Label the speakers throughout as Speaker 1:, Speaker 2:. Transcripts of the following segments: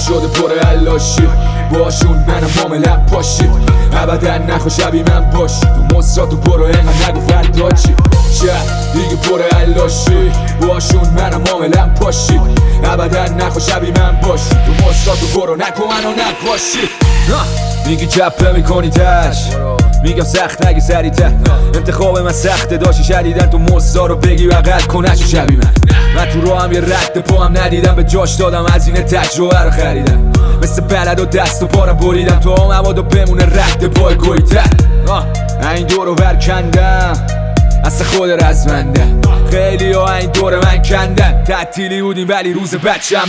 Speaker 1: شده پر علاشی باشون منم معاملم پاشی ابدا نخوا شبیه من باشی تو مصراتو برو اینقدر نگو فردا چی شهر دیگه پر علاشی باشون منم معاملم پاشی ابدا نخوا شبیه من باشی تو مصراتو برو نکن منو نقاشی میگی چپه میکنی تش میگم سخت نگی سریعتر انتخاب من سخته داشتی شدیدن تو مصدا رو بگی بغل کنش شبیه من تو رو هم یه رد پا هم ندیدم به جاش دادم از این تجربه رو خریدم مثل بلد و دست و پارم بریدم تو هم مبادا بمونه رد پای گویتر این دور رو برکندم اصلا خود رزمنده خیلی ها این دور من کندن تعطیلی بودیم ولی روز بچم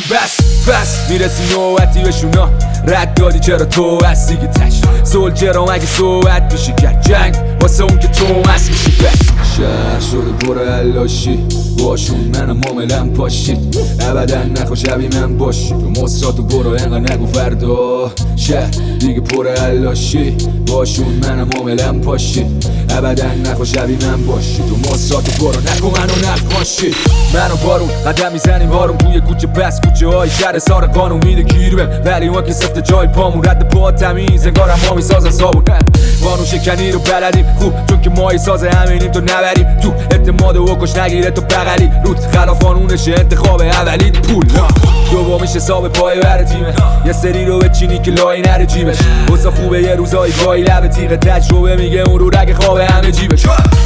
Speaker 1: بس میرسی نوبتی بهشونا رد دادی چرا تو هستی که تش سولجرام اگه صحبت میشه کرد جنگ واسه اون که تو مست میشی شهر شده پر علاشی باشون منم معاملم پاشید ابدا نخوا شبیه من باشی تو مصراتو برو اینقدر نگو فردا شهر دیگه پر علاشی باشون منم معاملم پاشید ابدا نخوا شبیه من باشی تو مصراتو برو نکن منو نقاشی منو بارون قدم میزنیم بارون توی کوچه پس کوچه های شهر سار قانون میده گیر بهم ولی اون که سفت جای پامون رد پا تمیز انگارم ما میسازن صابون قانون شکنی رو بلدیم خوب چون که ما ساز همینیم تو نبریم تو اعتماد و کش نگیره تو بغلی روت خلاف قانونشه انتخاب اولی پول دومیش حساب پای بر تیمه یه سری رو بچینی که لای نره جیبش واسه خوبه یه روزایی گاهی لب تیغ تجربه میگه اون رو رگ خواب همه جیبش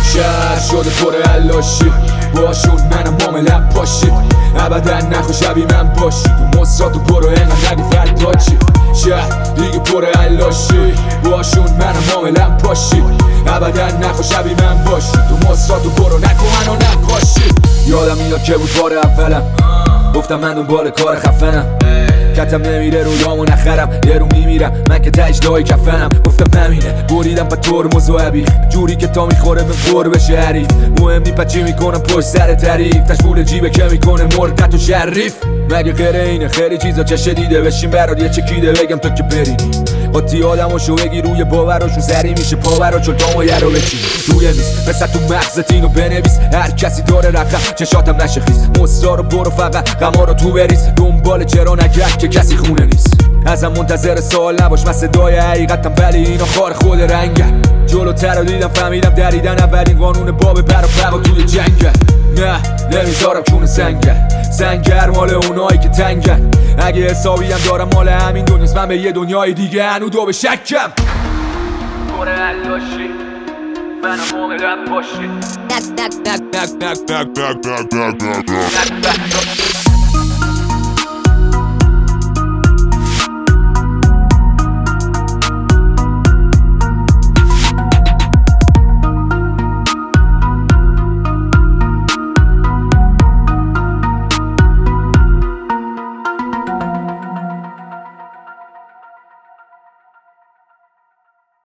Speaker 1: شهر شده پر علاشی باشون منم معاملم پاشی ابدا نخوا شبیه من باشی تو مصراتو برو اینقدر نگو فردا چی شهر دیگه پر علاشی باشون منم معاملم پاشی ابدا نخوا شبیه من باشی تو مصراتو برو نکن منو نقاشی یادم میاد که بود بار اولم گفتم من دنبال کار خفنم کتم نمیره رویامو نخرم یه رو میمیرم من که تجدهای کفنم گفتم نمینه بریدم با ترمز و عبیخ جوری که تا میخوره به خور بشه حریف مهم نی پچی میکنم پشت سر تعریف تشبول جیبه که میکنه مردت و شریف مگه غیر اینه خیلی چیزا چشه دیده بشین برات یه چکیده بگم تو که برینی قاطی آدماشو بگی روی باوراشون سری میشه پاورا چون تا یه رو بچینی روی میز مثل تو مغزت اینو بنویس هر کسی داره رقم چشاتم نشه خیز مصرا رو برو فقط غما رو تو بریز دنبال چرا نگرد که کسی خونه نیست ازم منتظر سوال نباش من صدای حقیقتم ولی اینا خار خود رنگه جلوتر رو دیدم فهمیدم دریدن اولین قانون باب بر و بقا توی جنگه نه نمیذارم کون سنگر مال اونایی که تنگن اگه حسابی هم دارم مال همین دنیاست من به یه دنیای دیگه هنو دو به شکم پر علاشی منم معاملم پاشی